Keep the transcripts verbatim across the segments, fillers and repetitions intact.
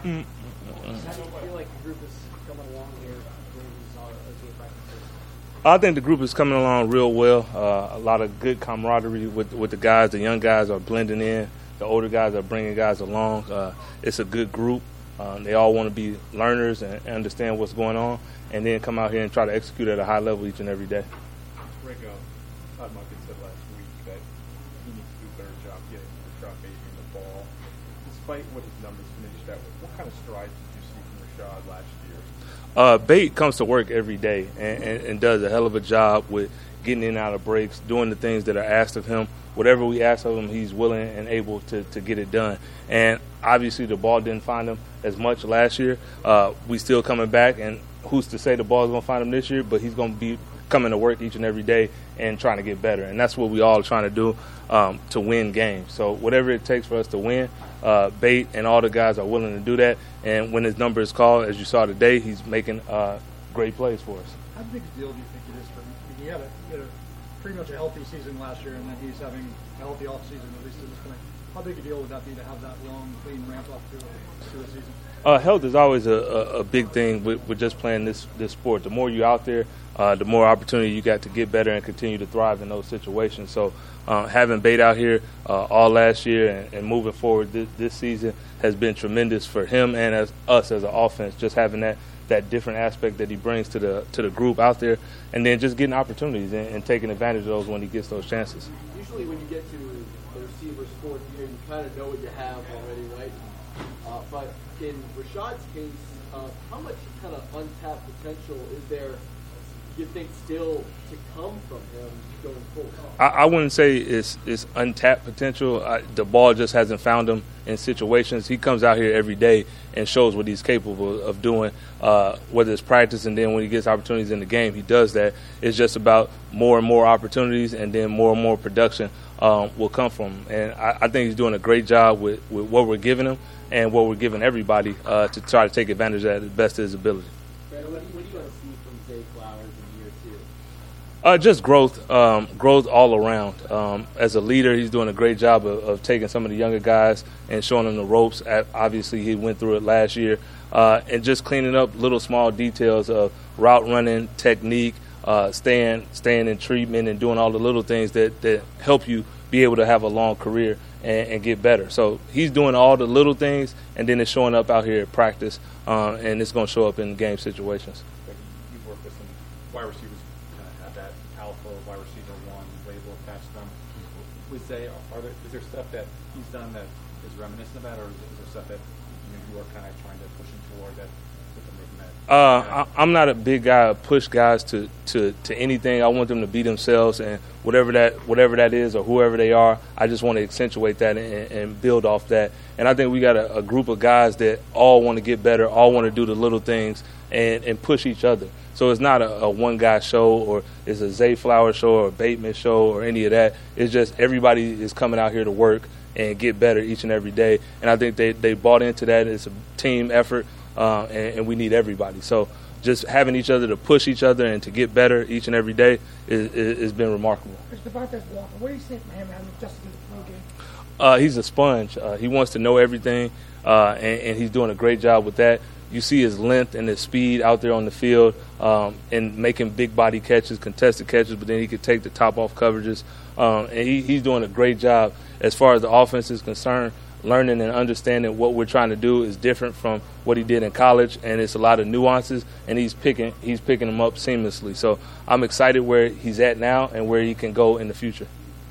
Mm. How do you feel like the group is coming along here during these O T A practices? I think the group is coming along real well. Uh, a lot of good camaraderie with with the guys. The young guys are blending in. The older guys are bringing guys along. Uh, it's a good group. Uh, they all want to be learners and understand what's going on, and then come out here and try to execute at a high level each and every day. Rick, uh, Todd Monken said last week that he needs to do a better job getting Rashad Bateman the ball. Despite what his numbers finished at, what kind of strides did you see from Rashad last year? Uh, Bate comes to work every day and, and, and does a hell of a job with getting in and out of breaks, doing the things that are asked of him. Whatever we ask of him, he's willing and able to, to get it done. And obviously the ball didn't find him as much last year. Uh, we still coming back, and who's to say the ball is going to find him this year, but he's going to be coming to work each and every day and trying to get better. And that's what we all are trying to do um, to win games. So whatever it takes for us to win, uh, Bate and all the guys are willing to do that. And when his number is called, as you saw today, he's making uh, great plays for us. How big a deal do you think it is for him? He had a, he had a pretty much a healthy season last year, and then he's having a healthy offseason, at least at this point. How big a deal would that be to have that long, clean ramp up to, to the season? Uh, health is always a, a, a big thing with, with just playing this, this sport. The more you're out there, uh, the more opportunity you got to get better and continue to thrive in those situations. So uh, having Bate out here uh, all last year and, and moving forward this, this season has been tremendous for him and as us as an offense, just having that that different aspect that he brings to the to the group out there, and then just getting opportunities and, and taking advantage of those when he gets those chances. Usually when you get to the receiver's fourth year, you kind of know what you have already, right? Uh, but in Rashad's case, uh, how much kind of untapped potential is there, you think, still to come from him going forward? I, I wouldn't say it's, it's untapped potential. I, the ball just hasn't found him in situations. He comes out here every day and shows what he's capable of doing, uh, whether it's practice and then when he gets opportunities in the game, he does that. It's just about more and more opportunities, and then more and more production um, will come from him. And I, I think he's doing a great job with, with what we're giving him and what we're giving everybody uh, to try to take advantage of that to the best of his ability. Brandon, what do you, what do you want to see from Zay Flowers in year two? Uh, just growth, um, growth all around. Um, as a leader, he's doing a great job of, of taking some of the younger guys and showing them the ropes. Obviously, he went through it last year, uh, and just cleaning up little small details of route running, technique, uh, staying, staying in treatment, and doing all the little things that, that help you be able to have a long career and, and get better. So he's doing all the little things, and then it's showing up out here at practice, uh, and it's going to show up in game situations. You've worked with some wide receivers. That alpha wide receiver one label attached to them. Was they, are there, is there stuff that he's done that is reminiscent of that, or is there stuff that you, know, you are kind of trying to push him toward that? that uh, I, I'm not a big guy to push guys to, to, to anything. I want them to be themselves, and whatever that whatever that is or whoever they are, I just want to accentuate that and, and build off that. And I think we got a, a group of guys that all want to get better, all want to do the little things and, and push each other. So it's not a, a one-guy show, or it's a Zay Flowers show or a Bateman show or any of that. It's just everybody is coming out here to work and get better each and every day. And I think they, they bought into that. It's a team effort, uh, and, and we need everybody. So just having each other to push each other and to get better each and every day is, is, has been remarkable. Devontae Walker, what do you think for him having adjusted to the pro game? Uh, he's a sponge. Uh, he wants to know everything, uh, and, and he's doing a great job with that. You see his length and his speed out there on the field, um, and making big body catches, contested catches, but then he could take the top off coverages. Um, and he, he's doing a great job as far as the offense is concerned. Learning and understanding what we're trying to do is different from what he did in college, and it's a lot of nuances, and he's picking he's picking them up seamlessly. So I'm excited where he's at now and where he can go in the future.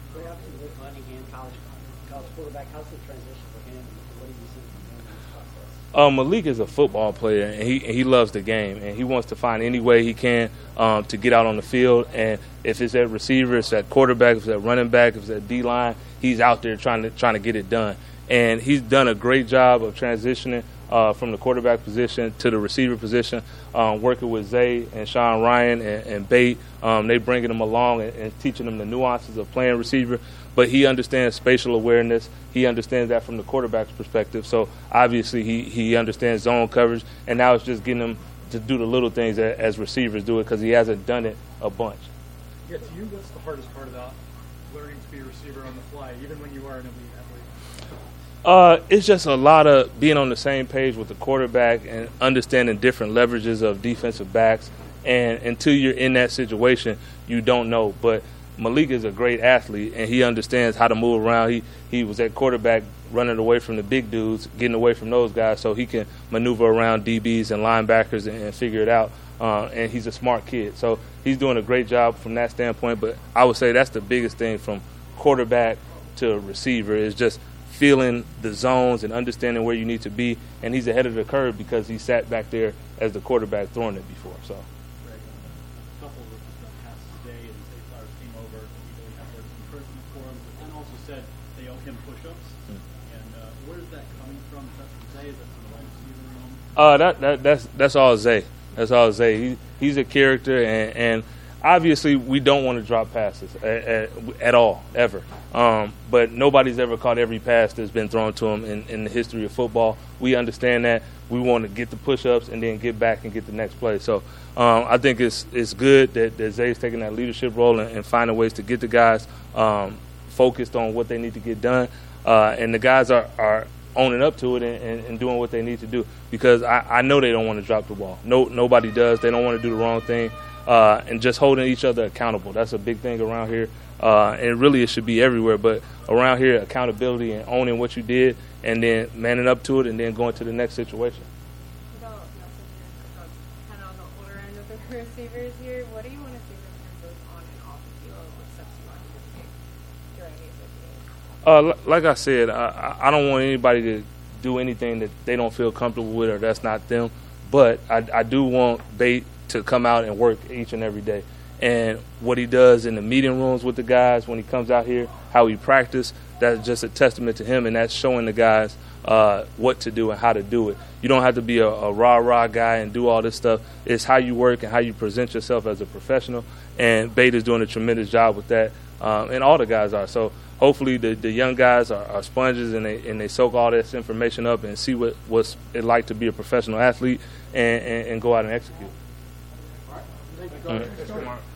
Uh, Malik is a football player, and he and he loves the game, and he wants to find any way he can um, to get out on the field. And if it's at receiver, if it's at quarterback, if it's at running back, if it's at D-line, he's out there trying to trying to get it done. And he's done a great job of transitioning uh, from the quarterback position to the receiver position, um, working with Zay and Sean Ryan and, and Bate. Um, they bringing him along and, and teaching him the nuances of playing receiver. But he understands spatial awareness. He understands that from the quarterback's perspective. So obviously he, he understands zone coverage, and now it's just getting him to do the little things as, as receivers do it, because he hasn't done it a bunch. Yeah, to you, what's the hardest part about learning to be a receiver on the fly, even when you are an elite athlete? Uh, it's just a lot of being on the same page with the quarterback and understanding different leverages of defensive backs. And until you're in that situation, you don't know. But Malik is a great athlete, and he understands how to move around. He he was at quarterback running away from the big dudes, getting away from those guys, so he can maneuver around D Bs and linebackers and, and figure it out. Uh, and he's a smart kid. So he's doing a great job from that standpoint. But I would say that's the biggest thing from quarterback to receiver is just feeling the zones and understanding where you need to be, and he's ahead of the curve because he sat back there as the quarterback throwing it before. So, Greg, a couple of just passes today, and Zay Flowers came over. He really had words of encouragement for him, but then also said they owe him push-ups. Mm. And uh, where is that coming from? Is that from Zay? Is that from the wide receiver room? Uh, that, that that's that's all Zay. That's all Zay. He he's a character, and, and obviously we don't want to drop passes at, at, at all, ever. Um, but nobody's ever caught every pass that's been thrown to him in, in the history of football. We understand that. We want to get the push-ups and then get back and get the next play. So um, I think it's it's good that, that Zay's taking that leadership role and, and finding ways to get the guys um, focused on what they need to get done. Uh, and the guys are, are owning up to it and, and, and doing what they need to do because I, I know they don't want to drop the ball. No, nobody does. They don't want to do the wrong thing. Uh, and just holding each other accountable. That's a big thing around here. Uh, and really it should be everywhere. But around here, accountability and owning what you did and then manning up to it and then going to the next situation. About kind of on the older end of the receivers here, what do you want to see them in terms of on and off the field? What steps you want to take during these games? Uh, like I said, I, I don't want anybody to do anything that they don't feel comfortable with or that's not them. But I, I do want Bate to come out and work each and every day. And what he does in the meeting rooms with the guys when he comes out here, how he practice, that's just a testament to him, and that's showing the guys uh, what to do and how to do it. You don't have to be a, a rah-rah guy and do all this stuff. It's how you work and how you present yourself as a professional, and Bate is doing a tremendous job with that, um, and all the guys are. So hopefully the, the young guys are, are sponges, and they and they soak all this information up and see what what's it like to be a professional athlete and, and, and go out and execute. Thank you, All Coach. right.